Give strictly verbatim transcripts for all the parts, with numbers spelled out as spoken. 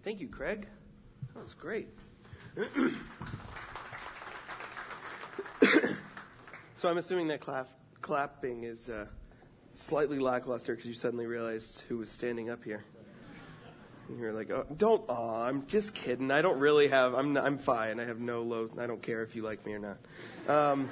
Thank you, Craig. That was great. So I'm assuming that clap, clapping is uh, slightly lackluster because you suddenly realized who was standing up here. And you're like, oh, don't, aw, I'm just kidding. I don't really have, I'm I'm fine. I have no low, I don't care if you like me or not. Um,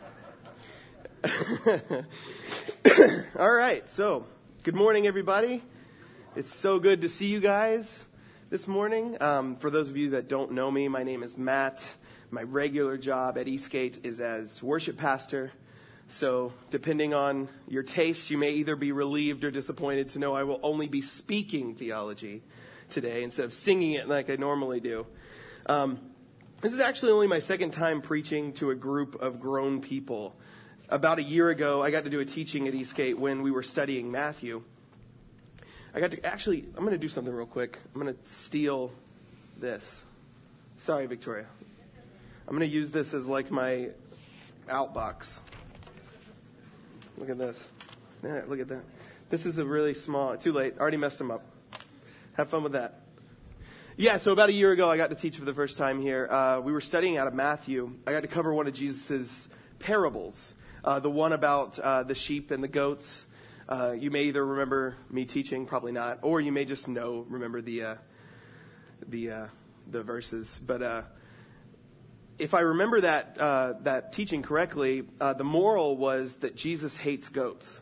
all right, so good morning, everybody. It's so good to see you guys this morning. Um, for those of you that don't know me, my name is Matt. My regular job at Eastgate is as worship pastor. So depending on your taste, you may either be relieved or disappointed to know I will only be speaking theology today instead of singing it like I normally do. Um, this is actually only my second time preaching to a group of grown people. About a year ago, I got to do a teaching at Eastgate when we were studying Matthew. I got to, actually, I'm going to do something real quick. I'm going to steal this. Sorry, Victoria. I'm going to use this as like my outbox. Look at this. Yeah, look at that. This is a really small, too late. Already messed them up. Have fun with that. Yeah, so about a year ago, I got to teach for the first time here. Uh, we were studying out of Matthew. I got to cover one of Jesus' parables. Uh, the one about uh, the sheep and the goats. Uh, you may either remember me teaching, probably not, or you may just know, remember the uh, the uh, the verses. But uh, if I remember that uh, that teaching correctly, uh, the moral was that Jesus hates goats,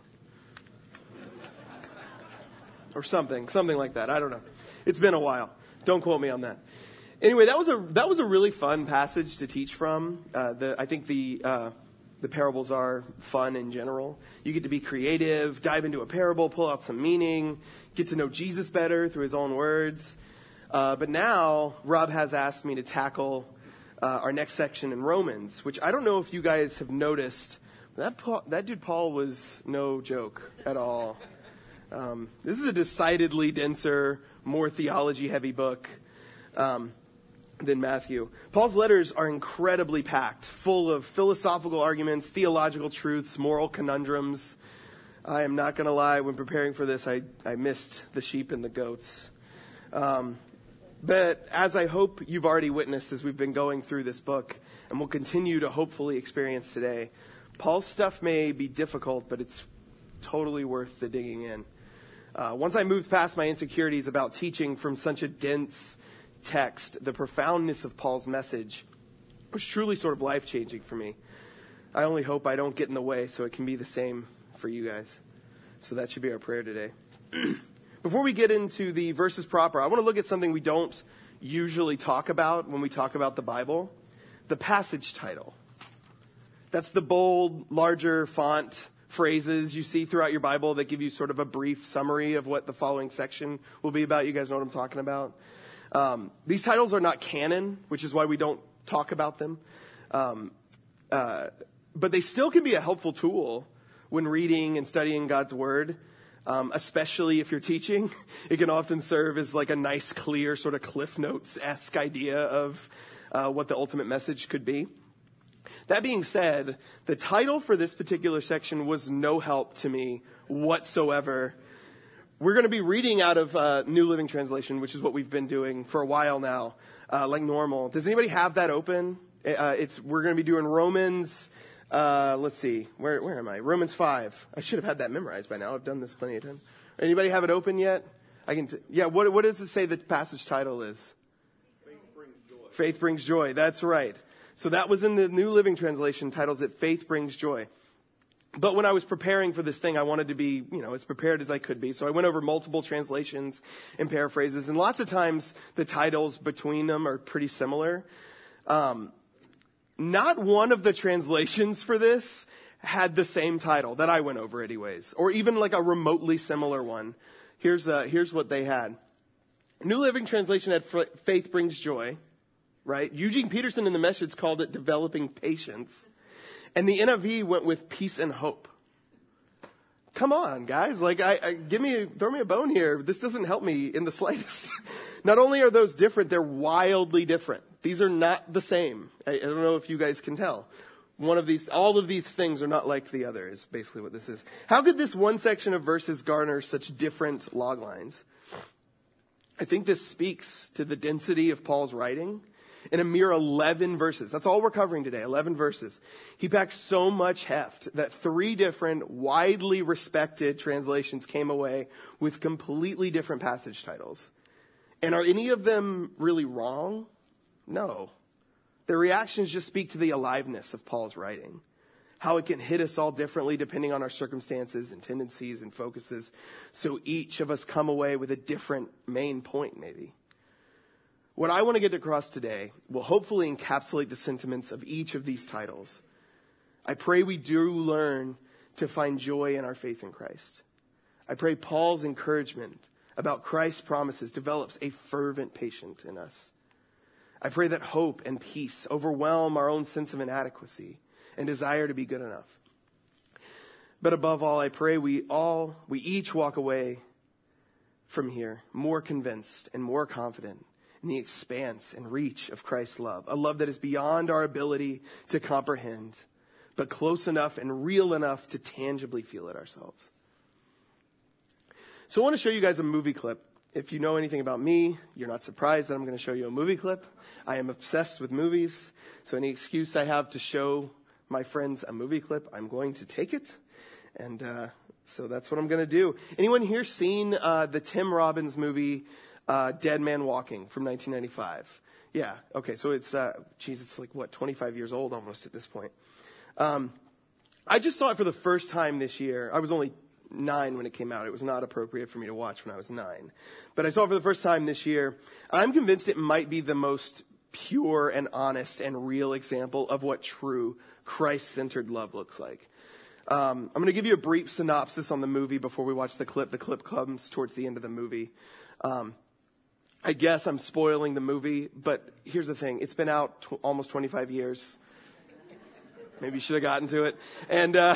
or something, something like that. I don't know. It's been a while. Don't quote me on that. Anyway, that was a that was a really fun passage to teach from. Uh, the I think the uh, The parables are fun in general. You get to be creative, dive into a parable, pull out some meaning, get to know Jesus better through his own words. Uh, but now, Rob has asked me to tackle uh, our next section in Romans, which I don't know if you guys have noticed. That Paul, that dude Paul was no joke at all. Um, this is a decidedly denser, more theology-heavy book. Um than Matthew. Paul's letters are incredibly packed, full of philosophical arguments, theological truths, moral conundrums. I am not going to lie, when preparing for this, I, I missed the sheep and the goats. Um, but as I hope you've already witnessed as we've been going through this book, and will continue to hopefully experience today, Paul's stuff may be difficult, but it's totally worth the digging in. Uh, once I moved past my insecurities about teaching from such a dense text, the profoundness of Paul's message was truly sort of life-changing for me. I only hope I don't get in the way so it can be the same for you guys. So that should be our prayer today. Before we get into the verses proper, I want to look at something we don't usually talk about when we talk about the Bible, the passage title. That's the bold, larger font phrases you see throughout your Bible that give you sort of a brief summary of what the following section will be about. You guys know what I'm talking about? Um, these titles are not canon, which is why we don't talk about them. Um, uh, but they still can be a helpful tool when reading and studying God's Word, um, especially if you're teaching. It can often serve as like a nice, clear, sort of Cliff Notes-esque idea of uh, what the ultimate message could be. That being said, the title for this particular section was no help to me whatsoever. We're going to be reading out of uh, New Living Translation, which is what we've been doing for a while now, uh, like normal. Does anybody have that open? Uh, it's we're going to be doing Romans. Uh, let's see, where where am I? Romans five. I should have had that memorized by now. I've done this plenty of times. Anybody have it open yet? I can. T- yeah. What what does it say the passage title is? Faith brings joy. Faith brings joy. That's right. So that was in the New Living Translation. Titles it Faith Brings Joy. But when I was preparing for this thing, I wanted to be, you know, as prepared as I could be. So I went over multiple translations and paraphrases. And lots of times the titles between them are pretty similar. Um, not one of the translations for this had the same title that I went over anyways. Or even like a remotely similar one. Here's, uh, here's what they had. New Living Translation had Faith Brings Joy. Right? Eugene Peterson in the Message called it Developing Patience. And the N I V went with peace and hope. Come on, guys. Like, I, I give me, throw me a bone here. This doesn't help me in the slightest. Not only are those different, they're wildly different. These are not the same. I, I don't know if you guys can tell. One of these, all of these things are not like the other is basically what this is. How could this one section of verses garner such different log lines? I think this speaks to the density of Paul's writing. In a mere eleven verses, that's all we're covering today, eleven verses. He packed so much heft that three different, widely respected translations came away with completely different passage titles. And are any of them really wrong? No. Their reactions just speak to the aliveness of Paul's writing. How it can hit us all differently depending on our circumstances and tendencies and focuses. So each of us come away with a different main point, maybe. What I want to get across today will hopefully encapsulate the sentiments of each of these titles. I pray we do learn to find joy in our faith in Christ. I pray Paul's encouragement about Christ's promises develops a fervent patience in us. I pray that hope and peace overwhelm our own sense of inadequacy and desire to be good enough. But above all, I pray we all, we each walk away from here more convinced and more confident in the expanse and reach of Christ's love, a love that is beyond our ability to comprehend, but close enough and real enough to tangibly feel it ourselves. So I want to show you guys a movie clip. If you know anything about me, you're not surprised that I'm going to show you a movie clip. I am obsessed with movies, so any excuse I have to show my friends a movie clip, I'm going to take it. And uh, so that's what I'm going to do. Anyone here seen uh, the Tim Robbins movie, Uh, Dead Man Walking from nineteen ninety-five? Yeah. Okay. So it's, uh, geez, it's like what, twenty-five years old almost at this point. Um, I just saw it for the first time this year. I was only nine when it came out. It was not appropriate for me to watch when I was nine, but I saw it for the first time this year. I'm convinced it might be the most pure and honest and real example of what true Christ-centered love looks like. Um, I'm going to give you a brief synopsis on the movie before we watch the clip. The clip comes towards the end of the movie. Um, I guess I'm spoiling the movie, but here's the thing. It's been out tw- almost twenty-five years. Maybe you should have gotten to it. And, uh,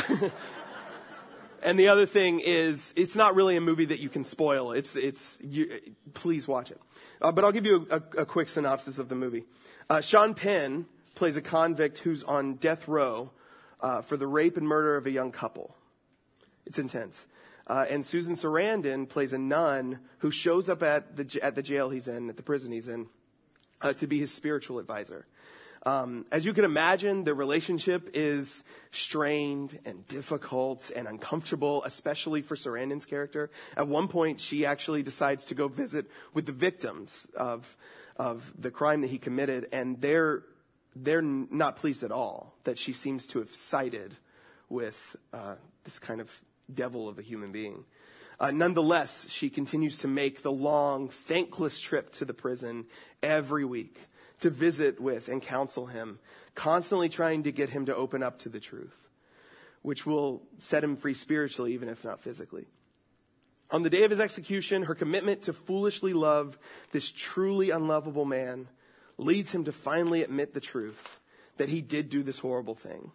and the other thing is, it's not really a movie that you can spoil. It's, it's, you, please watch it. Uh, but I'll give you a, a, a quick synopsis of the movie. Uh, Sean Penn plays a convict who's on death row, uh, for the rape and murder of a young couple. It's intense. Uh, and Susan Sarandon plays a nun who shows up at the at the jail he's in, at the prison he's in, uh, to be his spiritual advisor. Um, as you can imagine, the relationship is strained and difficult and uncomfortable, especially for Sarandon's character. At one point, she actually decides to go visit with the victims of of the crime that he committed, and they're they're not pleased at all that she seems to have sided with uh, this kind of devil of a human being. Uh, nonetheless, she continues to make the long, thankless trip to the prison every week to visit with and counsel him, constantly trying to get him to open up to the truth, which will set him free spiritually, even if not physically. On the day of his execution, her commitment to foolishly love this truly unlovable man leads him to finally admit the truth that he did do this horrible thing.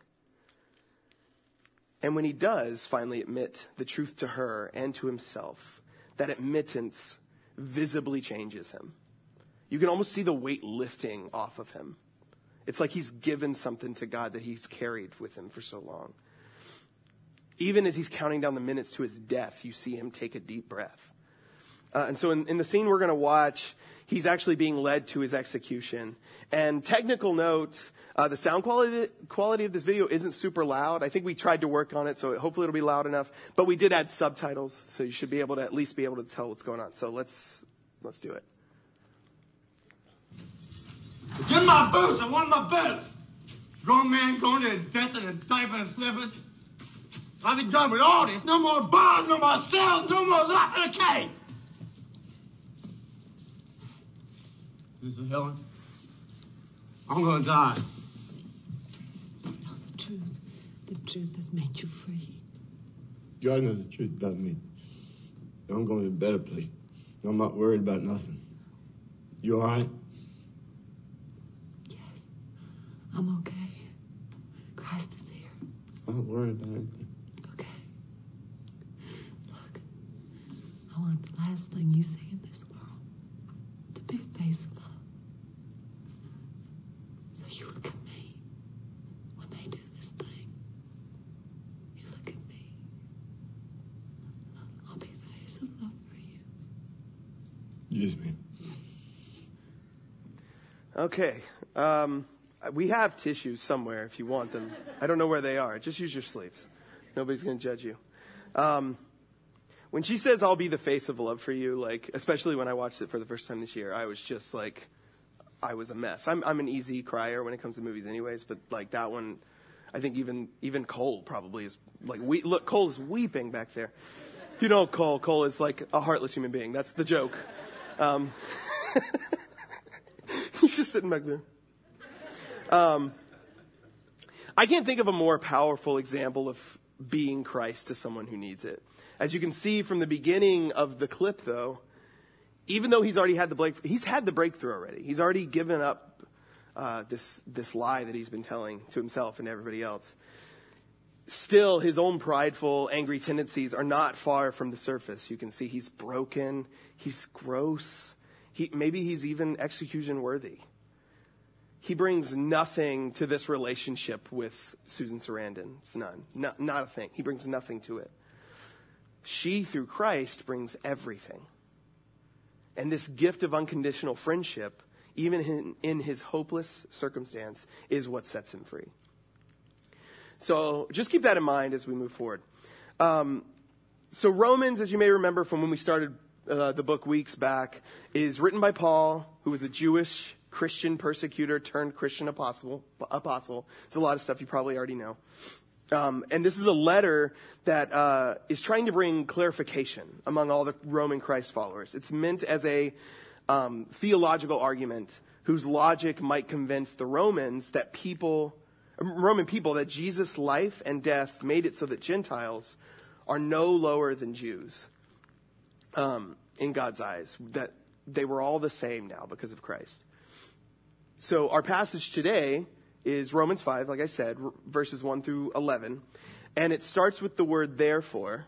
And when he does finally admit the truth to her and to himself, that admittance visibly changes him. You can almost see the weight lifting off of him. It's like he's given something to God that he's carried with him for so long. Even as he's counting down the minutes to his death, you see him take a deep breath. Uh, and so in, in the scene we're going to watch, he's actually being led to his execution. And technical note, uh, the sound quality quality of this video isn't super loud. I think we tried to work on it, so hopefully it'll be loud enough. But we did add subtitles, so you should be able to at least be able to tell what's going on. So let's let's do it. Get my boots! I want my boots! Grown man going to death in a diaper and slippers. I'll be done with all this. No more bars, no more cells, no more life in a cave. Is this a Helen? I'm gonna die. Know the truth. The truth has made you free. God knows the truth about me. I'm going to a better place. I'm not worried about nothing. You all right? Yes. I'm okay. Christ is here. I'm not worried about anything. Okay. Look, I want the last thing you see in this world to be a face of love. So you look at me when they do this thing. You look at me. I'll be the face of love for you. Excuse me. Okay. Um, we have tissues somewhere if you want them. I don't know where they are. Just use your sleeves. Nobody's going to judge you. Um, when she says, I'll be the face of love for you, like, especially when I watched it for the first time this year, I was just like, I was a mess. I'm, I'm an easy crier when it comes to movies anyways, but like that one, I think even, even Cole probably is like, we, look, Cole is weeping back there. If you know Cole, Cole is like a heartless human being. That's the joke. Um, he's just sitting back there. Um, I can't think of a more powerful example of being Christ to someone who needs it. As you can see from the beginning of the clip, though, even though he's already had the break, he's had the breakthrough already. He's already given up uh, this this lie that he's been telling to himself and everybody else. Still, his own prideful, angry tendencies are not far from the surface. You can see he's broken. He's gross. He, maybe he's even execution worthy. He brings nothing to this relationship with Susan Sarandon. It's none. No, not a thing. He brings nothing to it. She, through Christ, brings everything. And this gift of unconditional friendship, even in, in his hopeless circumstance, is what sets him free. So just keep that in mind as we move forward. Um, so Romans, as you may remember from when we started uh, the book weeks back, is written by Paul, who was a Jewish Christian persecutor turned Christian apostle. Apostle. It's a lot of stuff you probably already know. Um, and this is a letter that uh, is trying to bring clarification among all the Roman Christ followers. It's meant as a um, theological argument whose logic might convince the Romans that people, Roman people, that Jesus' life and death made it so that Gentiles are no lower than Jews um, in God's eyes. That they were all the same now because of Christ. So our passage today is Romans five, like I said, verses one through eleven. And it starts with the word therefore.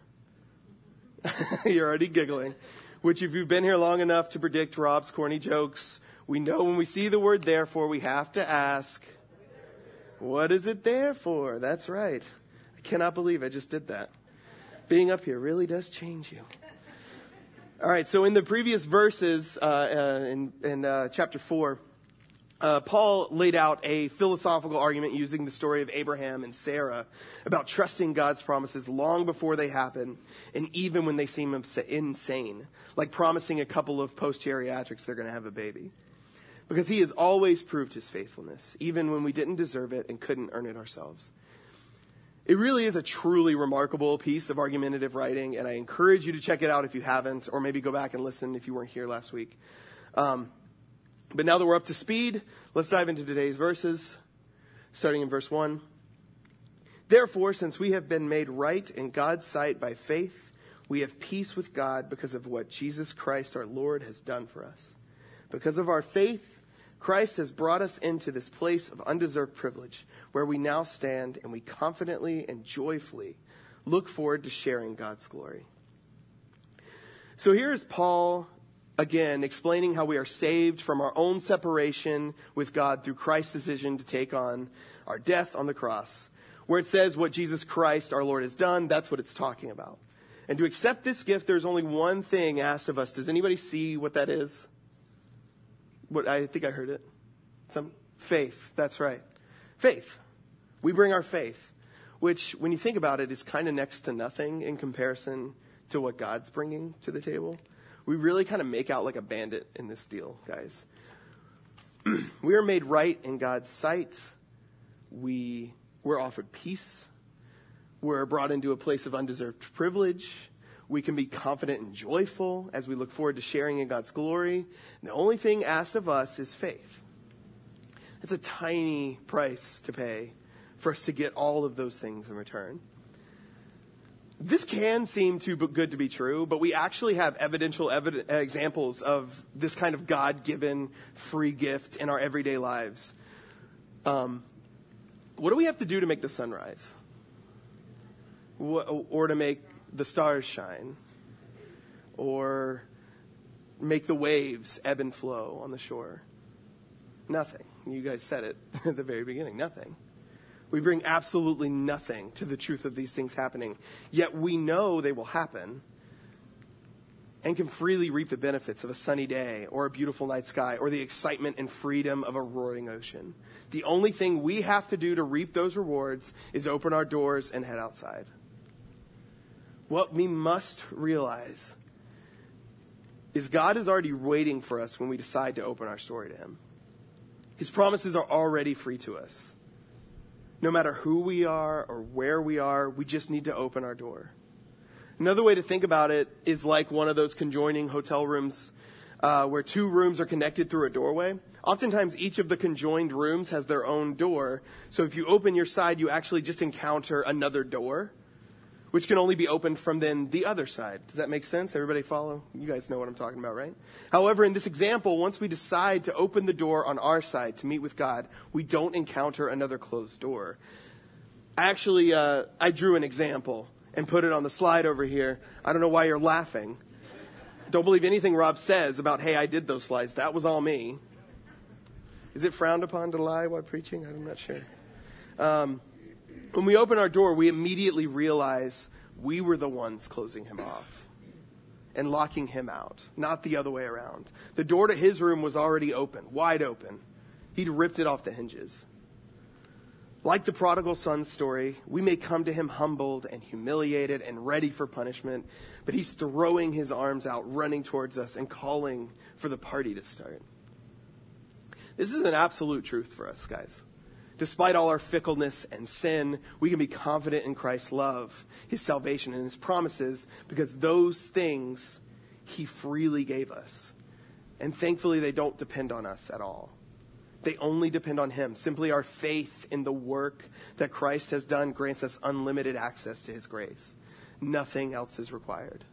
You're already giggling. Which, if you've been here long enough to predict Rob's corny jokes, we know when we see the word therefore, we have to ask, what is it there for? That's right. I cannot believe I just did that. Being up here really does change you. All right, so in the previous verses uh, uh, in, in uh, chapter four, Uh, Paul laid out a philosophical argument using the story of Abraham and Sarah about trusting God's promises long before they happen, and even when they seem insane, like promising a couple of post-geriatrics they're going to have a baby. Because he has always proved his faithfulness, even when we didn't deserve it and couldn't earn it ourselves. It really is a truly remarkable piece of argumentative writing, and I encourage you to check it out if you haven't, or maybe go back and listen if you weren't here last week. Um, But now that we're up to speed, let's dive into today's verses, starting in verse one. Therefore, since we have been made right in God's sight by faith, we have peace with God because of what Jesus Christ our Lord has done for us. Because of our faith, Christ has brought us into this place of undeserved privilege, where we now stand and we confidently and joyfully look forward to sharing God's glory. So here is Paul again, explaining how we are saved from our own separation with God through Christ's decision to take on our death on the cross. Where it says what Jesus Christ, our Lord, has done, that's what it's talking about. And to accept this gift, there's only one thing asked of us. Does anybody see what that is? What I think I heard it. Some faith. That's right. Faith. We bring our faith, which, when you think about it, is kind of next to nothing in comparison to what God's bringing to the table. We really kind of make out like a bandit in this deal, guys. We are made right in God's sight. We, we're offered peace. We're brought into a place of undeserved privilege. We can be confident and joyful as we look forward to sharing in God's glory. And the only thing asked of us is faith. It's a tiny price to pay for us to get all of those things in return. This can seem too good to be true, but we actually have evidential evidence, examples of this kind of God-given free gift in our everyday lives. Um, what do we have to do to make the sun rise? What, or to make the stars shine? Or make the waves ebb and flow on the shore? Nothing. You guys said it at the very beginning. Nothing. We bring absolutely nothing to the truth of these things happening. Yet we know they will happen. and can freely reap the benefits of a sunny day or a beautiful night sky or the excitement and freedom of a roaring ocean. The only thing we have to do to reap those rewards is open our doors and head outside. What we must realize is God is already waiting for us when we decide to open our story to him. His promises are already free to us. No matter who we are or where we are, we just need to open our door. Another way to think about it is like one of those conjoining hotel rooms uh, where two rooms are connected through a doorway. Oftentimes, each of the conjoined rooms has their own door. So if you open your side, you actually just encounter another door, which can only be opened from then the other side. Does that make sense? Everybody follow? You guys know what I'm talking about, right? However, in this example, once we decide to open the door on our side to meet with God, we don't encounter another closed door. Actually, uh, I drew an example and put it on the slide over here. I don't know why you're laughing. Don't believe anything Rob says about, hey, I did those slides. That was all me. Is it frowned upon to lie while preaching? I'm not sure. Um, when we open our door, we immediately realize we were the ones closing him off and locking him out, not the other way around. The door to his room was already open, wide open. He'd ripped it off the hinges. Like the prodigal son story, we may come to him humbled and humiliated and ready for punishment, but he's throwing his arms out, running towards us and calling for the party to start. This is an absolute truth for us, guys. Despite all our fickleness and sin, we can be confident in Christ's love, his salvation, and his promises because those things he freely gave us. And thankfully, they don't depend on us at all. They only depend on him. Simply our faith in the work that Christ has done grants us unlimited access to his grace. Nothing else is required.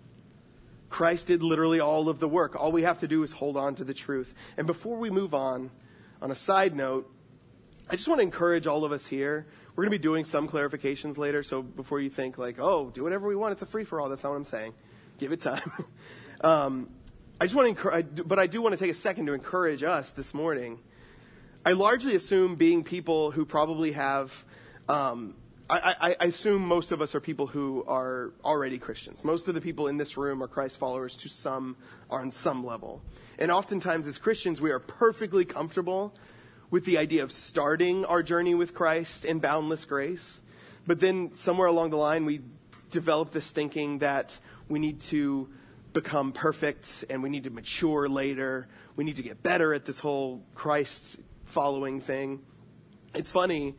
Christ did literally all of the work. All we have to do is hold on to the truth. And before we move on, on a side note, I just want to encourage all of us here. We're going to be doing some clarifications later. So before you think like, oh, do whatever we want, it's a free-for-all. That's not what I'm saying. Give it time. um, I just want to encourage, but I do want to take a second to encourage us this morning. I largely assume being people who probably have, um, I, I, I assume most of us are people who are already Christians. Most of the people in this room are Christ followers to some, are on some level. And oftentimes as Christians, we are perfectly comfortable with the idea of starting our journey with Christ in boundless grace. But then somewhere along the line, we develop this thinking that we need to become perfect and we need to mature later. We need to get better at this whole Christ following thing. It's funny.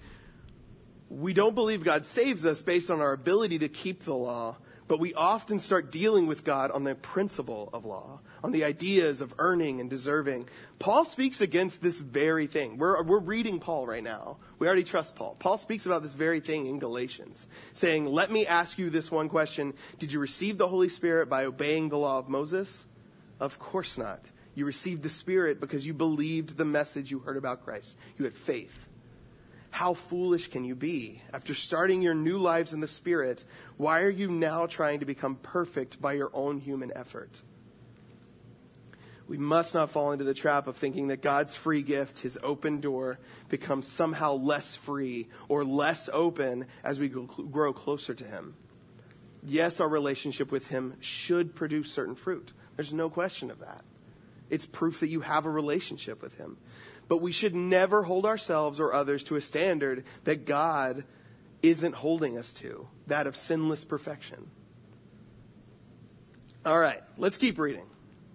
We don't believe God saves us based on our ability to keep the law, but we often start dealing with God on the principle of law, on the ideas of earning and deserving. Paul speaks against this very thing. We're, we're reading Paul right now. We already trust Paul. Paul speaks about this very thing in Galatians, saying, let me ask you this one question. Did you receive the Holy Spirit by obeying the law of Moses? Of course not. You received the Spirit because you believed the message you heard about Christ. You had faith. How foolish can you be? After starting your new lives in the Spirit, why are you now trying to become perfect by your own human effort? We must not fall into the trap of thinking that God's free gift, his open door, becomes somehow less free or less open as we grow closer to him. Yes, our relationship with him should produce certain fruit. There's no question of that. It's proof that you have a relationship with him. But we should never hold ourselves or others to a standard that God isn't holding us to, that of sinless perfection. All right, let's keep reading.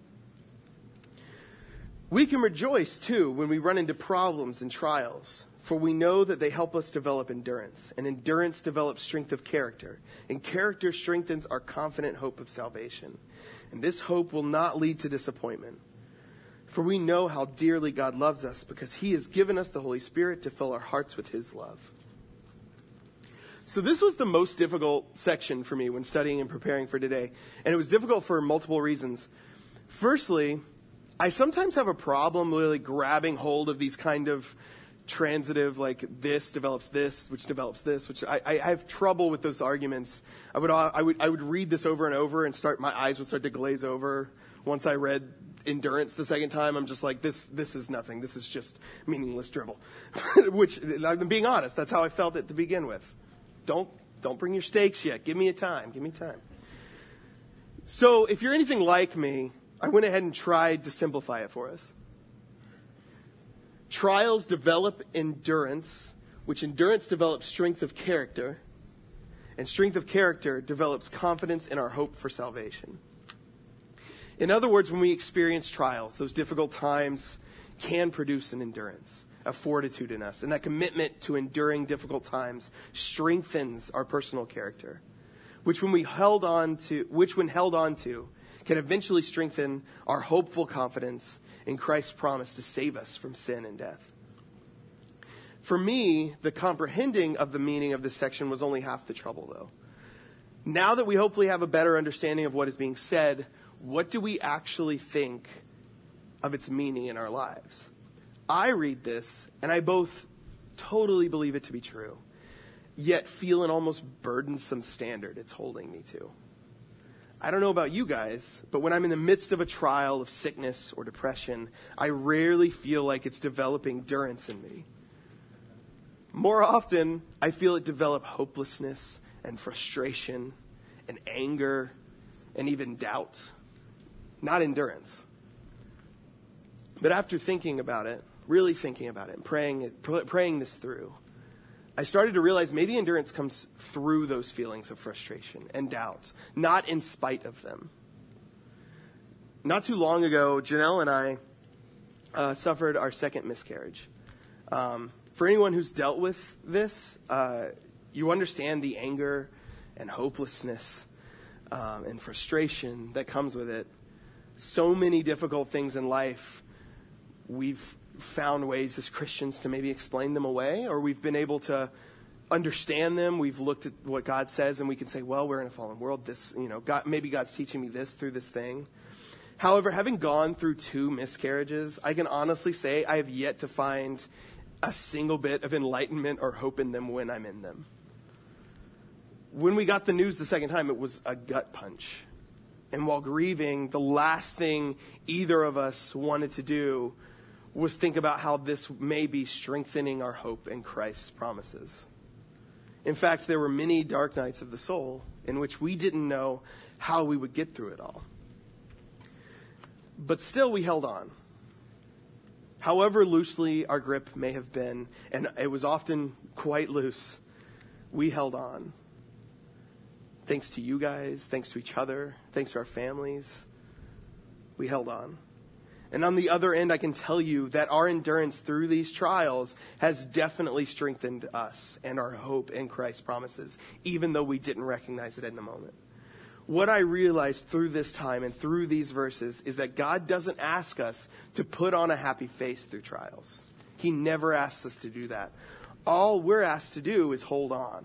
We can rejoice, too, when we run into problems and trials, for we know that they help us develop endurance, and endurance develops strength of character, and character strengthens our confident hope of salvation. And this hope will not lead to disappointment. For we know how dearly God loves us because he has given us the Holy Spirit to fill our hearts with his love. So this was the most difficult section for me when studying and preparing for today. And it was difficult for multiple reasons. Firstly, I sometimes have a problem really grabbing hold of these kind of transitive, like this develops this, which develops this, which I, I have trouble with those arguments. I would, I would, I would read this over and over and start, my eyes would start to glaze over. Once I read endurance the second time, I'm just like, this, this is nothing. This is just meaningless dribble, which I'm being honest. That's how I felt it to begin with. Don't, don't bring your stakes yet. Give me a time. Give me time. So if you're anything like me, I went ahead and tried to simplify it for us. Trials develop endurance, which endurance develops strength of character, and strength of character develops confidence in our hope for salvation. In other words, when we experience trials, those difficult times can produce an endurance, a fortitude in us. And that commitment to enduring difficult times strengthens our personal character, which when we held on to, which when held on to, can eventually strengthen our hopeful confidence in Christ's promise to save us from sin and death. For me, the comprehending of the meaning of this section was only half the trouble, though. Now that we hopefully have a better understanding of what is being said, what do we actually think of its meaning in our lives? I read this, and I both totally believe it to be true, yet feel an almost burdensome standard it's holding me to. I don't know about you guys, but when I'm in the midst of a trial of sickness or depression, I rarely feel like it's developing endurance in me. More often, I feel it develop hopelessness and frustration and anger and even doubt, not endurance. But after thinking about it, really thinking about it and praying it, praying this through, I started to realize maybe endurance comes through those feelings of frustration and doubt, not in spite of them. Not too long ago, Janelle and I uh, suffered our second miscarriage. Um, for anyone who's dealt with this, uh, you understand the anger and hopelessness um, and frustration that comes with it. So many difficult things in life, we've found ways as Christians to maybe explain them away, or we've been able to understand them. We've looked at what God says and we can say, well, we're in a fallen world. This, you know, God, maybe God's teaching me this through this thing. However, having gone through two miscarriages, I can honestly say I have yet to find a single bit of enlightenment or hope in them when I'm in them. When we got the news the second time, it was a gut punch. And while grieving, the last thing either of us wanted to do was think about how this may be strengthening our hope in Christ's promises. In fact, there were many dark nights of the soul in which we didn't know how we would get through it all. But still, we held on. However loosely our grip may have been, and it was often quite loose, we held on. Thanks to you guys, thanks to each other, thanks to our families, we held on. And on the other end, I can tell you that our endurance through these trials has definitely strengthened us and our hope in Christ's promises, even though we didn't recognize it in the moment. What I realized through this time and through these verses is that God doesn't ask us to put on a happy face through trials. He never asks us to do that. All we're asked to do is hold on.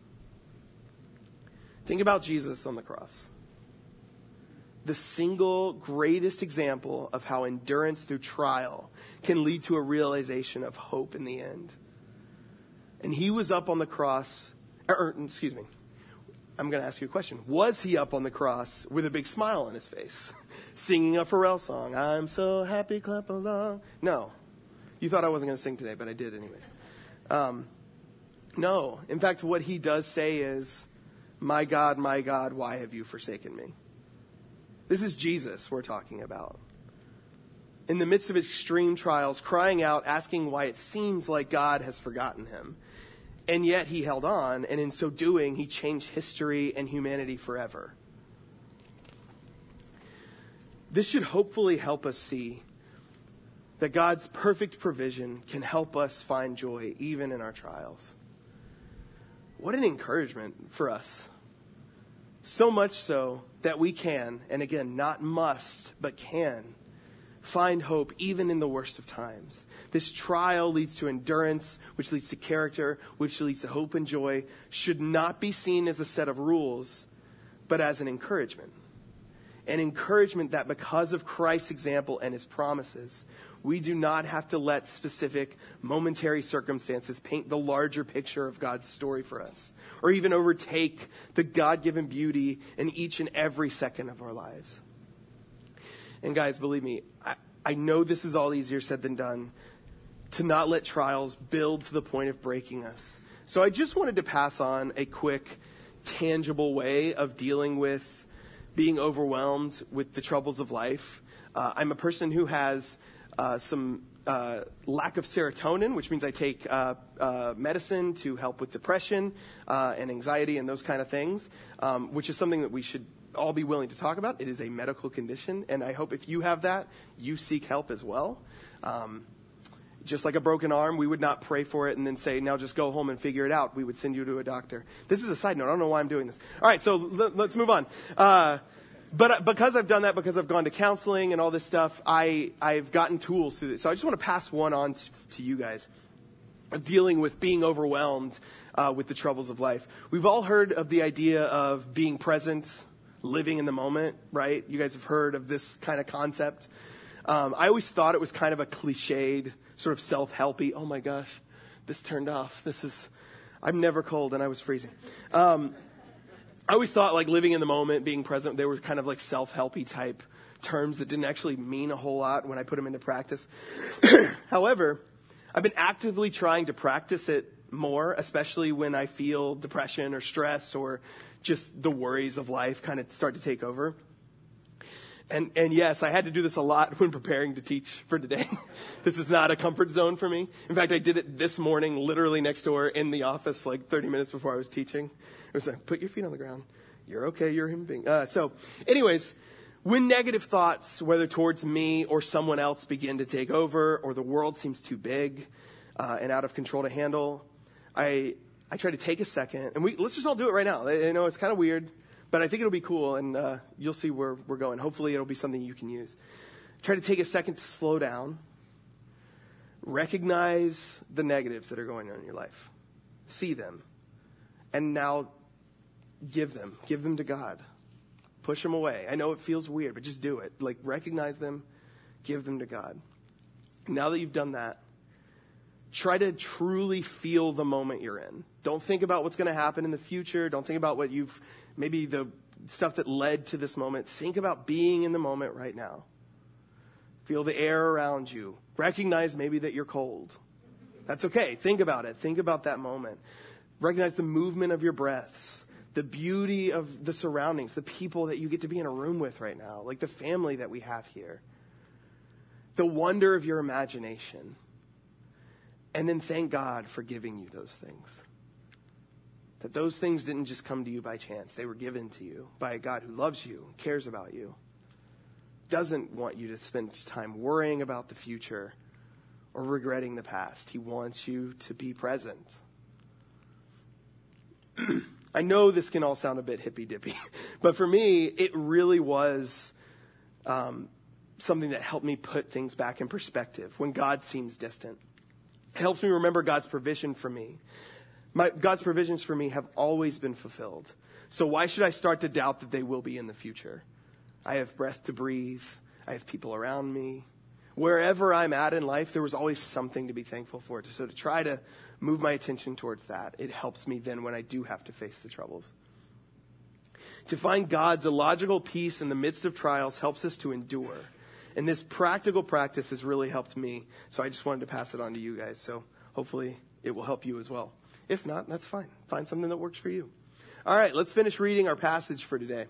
Think about Jesus on the cross. The single greatest example of how endurance through trial can lead to a realization of hope in the end. And he was up on the cross, or, excuse me, I'm going to ask you a question. Was he up on the cross with a big smile on his face, singing a Pharrell song, I'm so happy, clap along? No. You thought I wasn't going to sing today, but I did anyway. Um, no. In fact, what he does say is, my God, my God, why have you forsaken me? This is Jesus we're talking about. In the midst of extreme trials, crying out, asking why it seems like God has forgotten him. And yet he held on, and in so doing, he changed history and humanity forever. This should hopefully help us see that God's perfect provision can help us find joy even in our trials. What an encouragement for us. So much so that we can, and again, not must, but can, find hope even in the worst of times. This trial leads to endurance, which leads to character, which leads to hope and joy, should not be seen as a set of rules, but as an encouragement. An encouragement that because of Christ's example and his promises, we do not have to let specific momentary circumstances paint the larger picture of God's story for us, or even overtake the God-given beauty in each and every second of our lives. And guys, believe me, I, I know this is all easier said than done, to not let trials build to the point of breaking us. So I just wanted to pass on a quick, tangible way of dealing with being overwhelmed with the troubles of life. Uh, I'm a person who has uh, some uh, lack of serotonin, which means I take uh, uh, medicine to help with depression uh, and anxiety and those kind of things, um, which is something that we should all be willing to talk about. It is a medical condition, and I hope if you have that, you seek help as well. Um, just like a broken arm, we would not pray for it and then say, now just go home and figure it out. We would send you to a doctor. This is a side note. I don't know why I'm doing this. All right, so l- let's move on. Uh, but because I've done that, because I've gone to counseling and all this stuff, I, I've gotten tools through this. So I just want to pass one on to, to you guys of dealing with being overwhelmed uh, with the troubles of life. We've all heard of the idea of being present, living in the moment, right? You guys have heard of this kind of concept. Um, I always thought it was kind of a cliched, sort of self-helpy, oh my gosh, this turned off. This is, I'm never cold and I was freezing. Um, I always thought like living in the moment, being present, they were kind of like self-helpy type terms that didn't actually mean a whole lot when I put them into practice. However, I've been actively trying to practice it more, especially when I feel depression or stress or just the worries of life kind of start to take over. And, and yes, I had to do this a lot when preparing to teach for today. This is not a comfort zone for me. In fact, I did it this morning, literally next door in the office, like thirty minutes before I was teaching. It was like, put your feet on the ground. You're okay. You're a human being. Uh, so anyways, when negative thoughts, whether towards me or someone else, begin to take over, or the world seems too big uh, and out of control to handle, I I try to take a second, and we let's just all do it right now. I know it's kind of weird, but I think it'll be cool, and uh, you'll see where we're going. Hopefully it'll be something you can use. Try to take a second to slow down. Recognize the negatives that are going on in your life. See them. And now give them. Give them to God. Push them away. I know it feels weird, but just do it. Like, recognize them. Give them to God. Now that you've done that, try to truly feel the moment you're in. Don't think about what's going to happen in the future. Don't think about what you've, maybe the stuff that led to this moment. Think about being in the moment right now. Feel the air around you. Recognize maybe that you're cold. That's okay. Think about it. Think about that moment. Recognize the movement of your breaths, the beauty of the surroundings, the people that you get to be in a room with right now, like the family that we have here, the wonder of your imagination. And then thank God for giving you those things. That those things didn't just come to you by chance. They were given to you by a God who loves you, cares about you, doesn't want you to spend time worrying about the future or regretting the past. He wants you to be present. I know this can all sound a bit hippy-dippy, but for me, it really was um, something that helped me put things back in perspective when God seems distant. It helps me remember God's provision for me. My, God's provisions for me have always been fulfilled. So why should I start to doubt that they will be in the future? I have breath to breathe. I have people around me. Wherever I'm at in life, there was always something to be thankful for. So to try to move my attention towards that, it helps me then when I do have to face the troubles. To find God's illogical peace in the midst of trials helps us to endure. And this practical practice has really helped me. So I just wanted to pass it on to you guys. So hopefully it will help you as well. If not, that's fine. Find something that works for you. All right, let's finish reading our passage for today.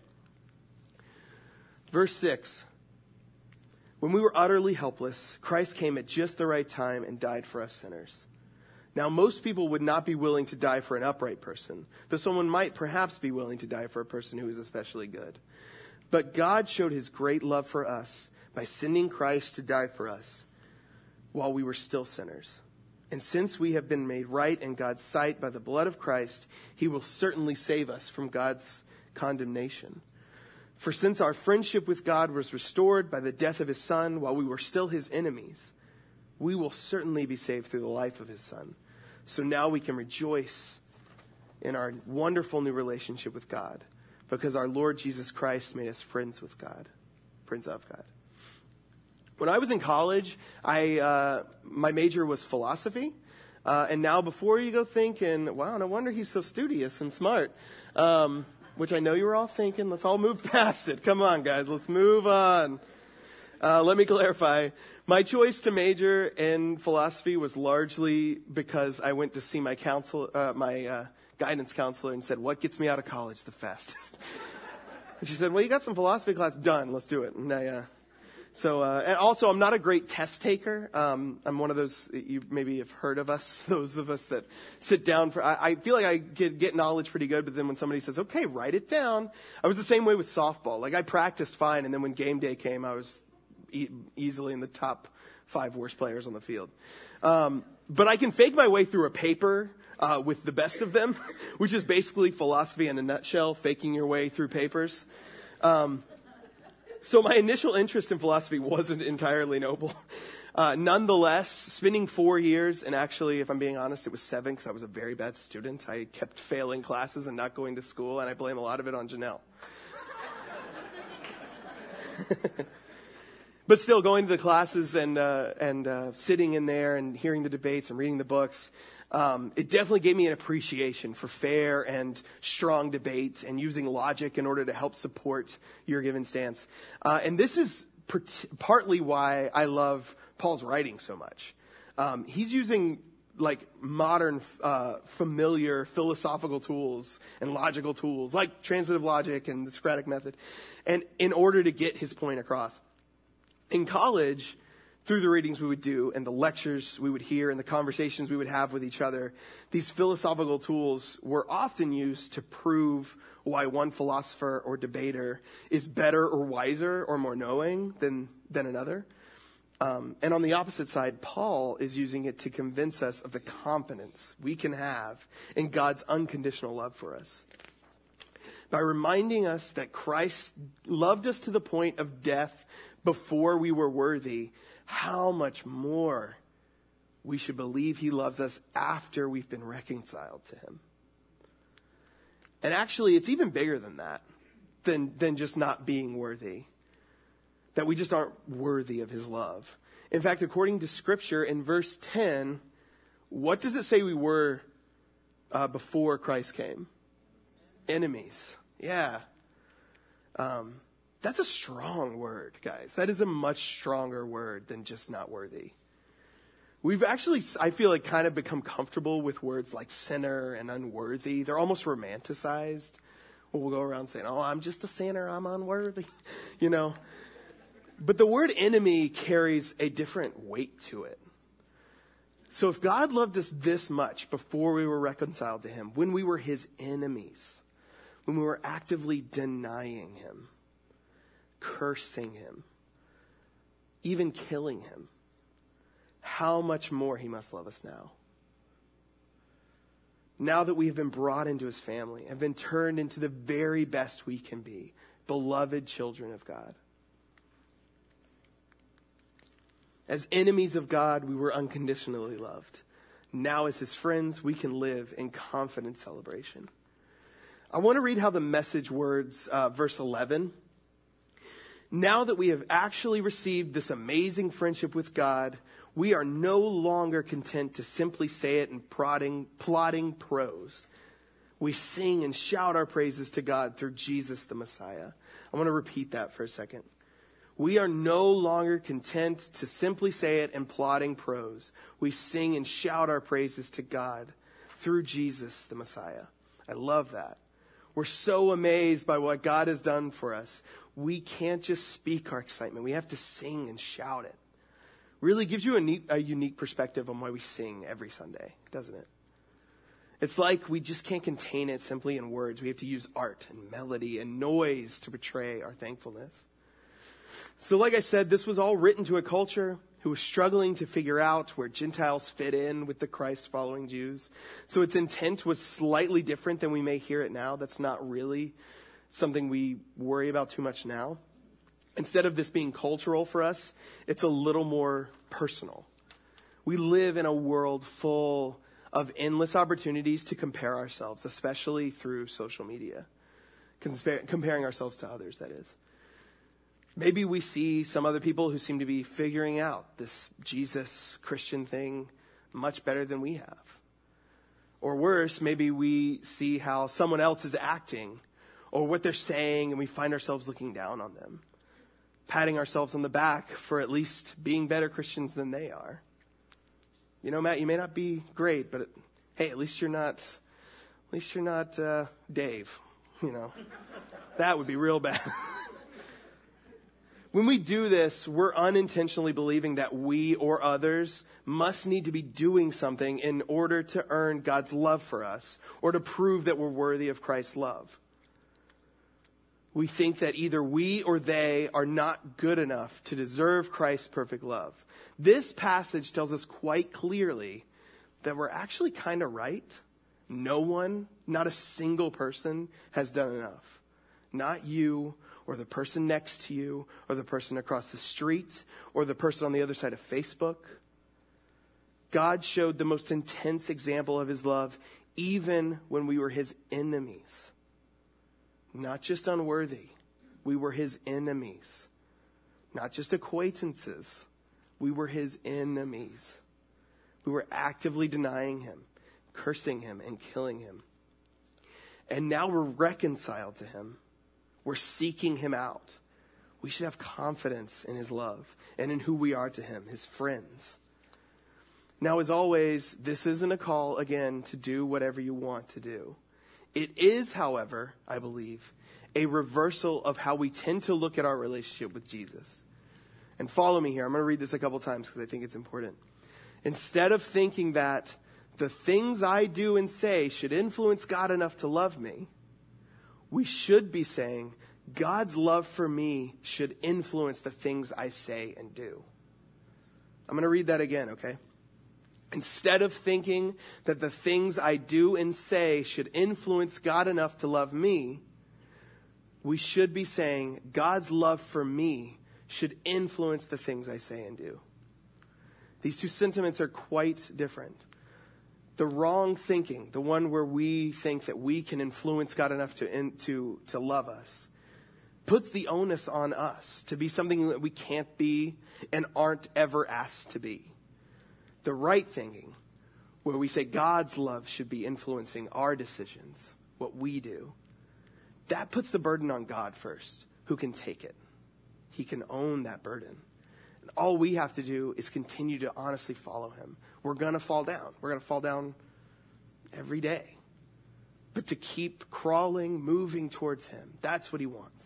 Verse six. When we were utterly helpless, Christ came at just the right time and died for us sinners. Now, most people would not be willing to die for an upright person, though someone might perhaps be willing to die for a person who is especially good. But God showed his great love for us by sending Christ to die for us while we were still sinners. And since we have been made right in God's sight by the blood of Christ, he will certainly save us from God's condemnation. For since our friendship with God was restored by the death of his Son while we were still his enemies, we will certainly be saved through the life of his Son. So now we can rejoice in our wonderful new relationship with God because our Lord Jesus Christ made us friends with God, friends of God. When I was in college, I uh, my major was philosophy. Uh, and now before you go thinking, wow, no wonder he's so studious and smart, um, which I know you were all thinking, let's all move past it. Come on, guys, let's move on. Uh, let me clarify. My choice to major in philosophy was largely because I went to see my counsel, uh, my uh, guidance counselor and said, what gets me out of college the fastest? And she said, well, you got some philosophy class done. Let's do it. And I, uh, so, uh, and also I'm not a great test taker. Um, I'm one of those, you maybe have heard of us, those of us that sit down for, I, I feel like I get, get knowledge pretty good, but then when somebody says, okay, write it down. I was the same way with softball. Like I practiced fine. And then when game day came, I was e- easily in the top five worst players on the field. Um, but I can fake my way through a paper Uh, with the best of them, which is basically philosophy in a nutshell, faking your way through papers. Um, so my initial interest in philosophy wasn't entirely noble. Uh, nonetheless, spending four years, and actually, if I'm being honest, it was seven because I was a very bad student. I kept failing classes and not going to school, and I blame a lot of it on Janelle. But still, going to the classes and uh, and uh, sitting in there and hearing the debates and reading the books, Um, it definitely gave me an appreciation for fair and strong debate and using logic in order to help support your given stance. Uh, and this is part- partly why I love Paul's writing so much. Um, he's using like modern, uh, familiar philosophical tools and logical tools like transitive logic and the Socratic method, and in order to get his point across. In college, through the readings we would do and the lectures we would hear and the conversations we would have with each other, these philosophical tools were often used to prove why one philosopher or debater is better or wiser or more knowing than, than another. Um, and on the opposite side, Paul is using it to convince us of the confidence we can have in God's unconditional love for us. By reminding us that Christ loved us to the point of death before we were worthy, how much more we should believe he loves us after we've been reconciled to him. And actually, it's even bigger than that, than, than just not being worthy. That we just aren't worthy of his love. In fact, according to Scripture, in verse ten, what does it say we were uh, before Christ came? Enemies. Yeah. Um, that's a strong word, guys. That is a much stronger word than just not worthy. We've actually, I feel like, kind of become comfortable with words like sinner and unworthy. They're almost romanticized. Well, we'll go around saying, oh, I'm just a sinner, I'm unworthy, you know. But the word enemy carries a different weight to it. So if God loved us this much before we were reconciled to him, when we were his enemies, when we were actively denying him, cursing him, even killing him, how much more he must love us now. Now that we have been brought into his family and been turned into the very best we can be, beloved children of God. As enemies of God, we were unconditionally loved. Now as his friends, we can live in confident celebration. I want to read how the Message words, uh, verse eleven. Now that we have actually received this amazing friendship with God, we are no longer content to simply say it in prodding, plodding prose. We sing and shout our praises to God through Jesus the Messiah. I want to repeat that for a second. We are no longer content to simply say it in plodding prose. We sing and shout our praises to God through Jesus the Messiah. I love that. We're so amazed by what God has done for us. We can't just speak our excitement. We have to sing and shout it. Really gives you a, neat, a unique perspective on why we sing every Sunday, doesn't it? It's like we just can't contain it simply in words. We have to use art and melody and noise to portray our thankfulness. So like I said, this was all written to a culture who was struggling to figure out where Gentiles fit in with the Christ-following Jews. So its intent was slightly different than we may hear it now. That's not really something we worry about too much now. Instead of this being cultural for us, it's a little more personal. We live in a world full of endless opportunities to compare ourselves, especially through social media. Compar- comparing ourselves to others, that is. Maybe we see some other people who seem to be figuring out this Jesus Christian thing much better than we have. Or worse, maybe we see how someone else is acting or what they're saying, and we find ourselves looking down on them, patting ourselves on the back for at least being better Christians than they are. You know, Matt, you may not be great, but hey, at least you're not, at least you're not uh, Dave. you know. That would be real bad. When we do this, we're unintentionally believing that we or others must need to be doing something in order to earn God's love for us or to prove that we're worthy of Christ's love. We think that either we or they are not good enough to deserve Christ's perfect love. This passage tells us quite clearly that we're actually kind of right. No one, not a single person, has done enough. Not you, or the person next to you, or the person across the street, or the person on the other side of Facebook. God showed the most intense example of his love even when we were his enemies. Not just unworthy. We were his enemies. Not just acquaintances. We were his enemies. We were actively denying him, cursing him, and killing him. And now we're reconciled to him. We're seeking him out. We should have confidence in his love and in who we are to him, his friends. Now, as always, this isn't a call, again, to do whatever you want to do. It is, however, I believe, a reversal of how we tend to look at our relationship with Jesus. And follow me here. I'm going to read this a couple times because I think it's important. Instead of thinking that the things I do and say should influence God enough to love me, we should be saying, God's love for me should influence the things I say and do. I'm going to read that again, okay? Instead of thinking that the things I do and say should influence God enough to love me, we should be saying, God's love for me should influence the things I say and do. These two sentiments are quite different. The wrong thinking, the one where we think that we can influence God enough to, in, to, to love us, puts the onus on us to be something that we can't be and aren't ever asked to be. The right thinking, where we say God's love should be influencing our decisions, what we do, that puts the burden on God first, who can take it. He can own that burden. And all we have to do is continue to honestly follow him. We're going to fall down. We're going to fall down every day. But to keep crawling, moving towards him, that's what he wants.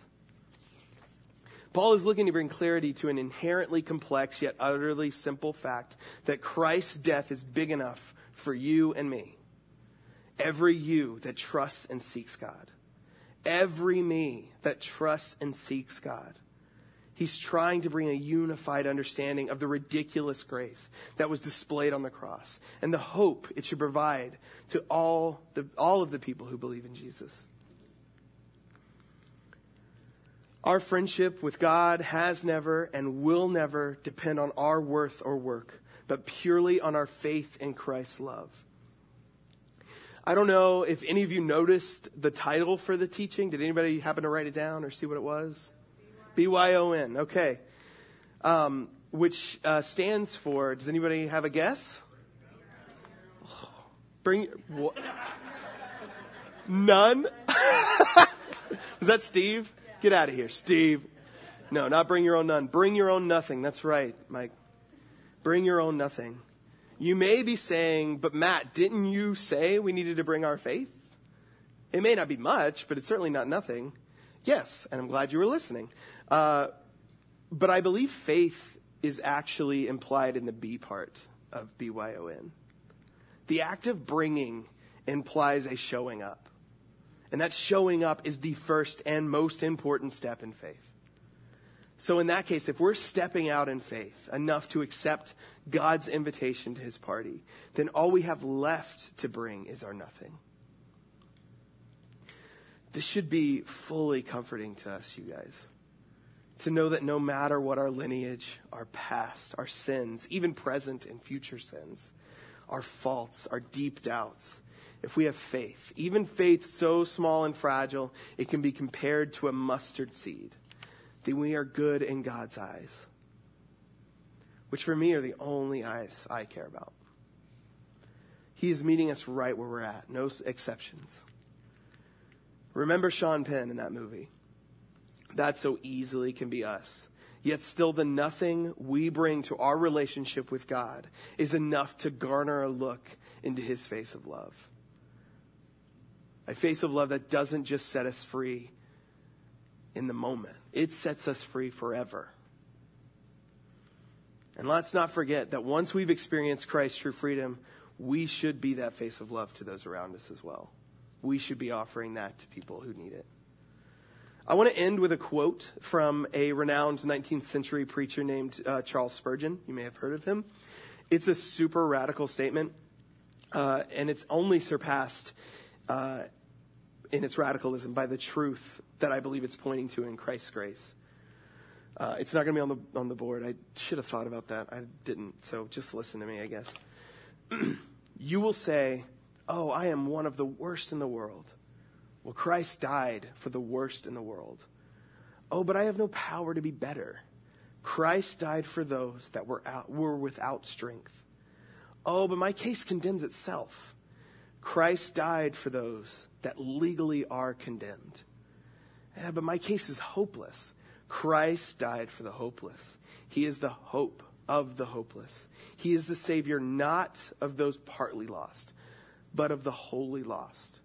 Paul is looking to bring clarity to an inherently complex yet utterly simple fact that Christ's death is big enough for you and me. Every you that trusts and seeks God. Every me that trusts and seeks God. He's trying to bring a unified understanding of the ridiculous grace that was displayed on the cross and the hope it should provide to all the all of the people who believe in Jesus. Our friendship with God has never and will never depend on our worth or work, but purely on our faith in Christ's love. I don't know if any of you noticed the title for the teaching. Did anybody happen to write it down or see what it was? B Y O N, okay. Um, which uh, stands for, does anybody have a guess? Oh, bring, what? None? Is that Steve? Get out of here, Steve. No, not bring your own none. Bring your own nothing. That's right, Mike. Bring your own nothing. You may be saying, but Matt, didn't you say we needed to bring our faith? It may not be much, but it's certainly not nothing. Yes, and I'm glad you were listening. Uh, but I believe faith is actually implied in the B part of B Y O N. The act of bringing implies a showing up. And that showing up is the first and most important step in faith. So in that case, if we're stepping out in faith enough to accept God's invitation to his party, then all we have left to bring is our nothing. This should be fully comforting to us, you guys. To know that no matter what our lineage, our past, our sins, even present and future sins, our faults, our deep doubts, if we have faith, even faith so small and fragile, it can be compared to a mustard seed, then we are good in God's eyes, which for me are the only eyes I care about. He is meeting us right where we're at, no exceptions. Remember Sean Penn in that movie? That so easily can be us. Yet still the nothing we bring to our relationship with God is enough to garner a look into his face of love. A face of love that doesn't just set us free in the moment. It sets us free forever. And let's not forget that once we've experienced Christ's true freedom, we should be that face of love to those around us as well. We should be offering that to people who need it. I want to end with a quote from a renowned nineteenth century preacher named uh, Charles Spurgeon. You may have heard of him. It's a super radical statement, uh, and it's only surpassed uh, in its radicalism by the truth that I believe it's pointing to in Christ's grace. Uh, it's not going to be on the on the board. I should have thought about that. I didn't, so just listen to me, I guess. You will say, oh, I am one of the worst in the world. Well, Christ died for the worst in the world. Oh, but I have no power to be better. Christ died for those that were out, were without strength. Oh, but my case condemns itself. Christ died for those that legally are condemned. Yeah, but my case is hopeless. Christ died for the hopeless. He is the hope of the hopeless. He is the Savior not of those partly lost, but of the wholly lost.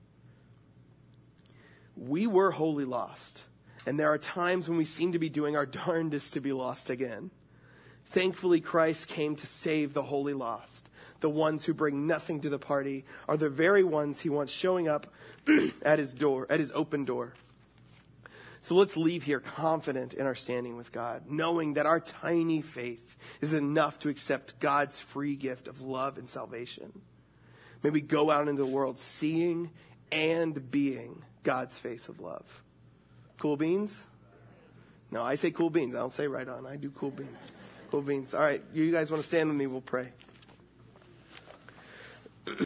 We were wholly lost, and there are times when we seem to be doing our darndest to be lost again. Thankfully, Christ came to save the wholly lost. The ones who bring nothing to the party are the very ones he wants showing up at his door, at his open door. So let's leave here confident in our standing with God, knowing that our tiny faith is enough to accept God's free gift of love and salvation. May we go out into the world seeing and being God's face of love. Cool beans? No, I say cool beans. I don't say right on. I do cool beans. Cool beans. All right, you guys want to stand with me? We'll pray.